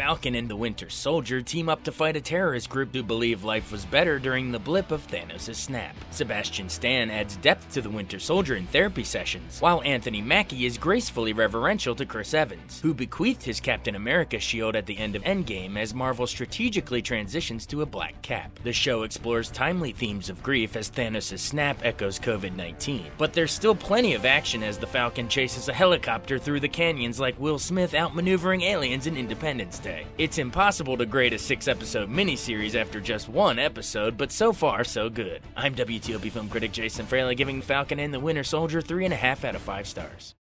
Falcon and the Winter Soldier team up to fight a terrorist group who believe life was better during the blip of Thanos' snap. Sebastian Stan adds depth to the Winter Soldier in therapy sessions, while Anthony Mackie is gracefully reverential to Chris Evans, who bequeathed his Captain America shield at the end of Endgame as Marvel strategically transitions to a black cap. The show explores timely themes of grief as Thanos' snap echoes COVID-19, but there's still plenty of action as the Falcon chases a helicopter through the canyons like Will Smith outmaneuvering aliens in Independence Day. It's impossible to grade a 6-episode miniseries after just one episode, but so far so good. I'm WTOP film critic Jason Fraley, giving Falcon and the Winter Soldier 3.5 out of 5 stars.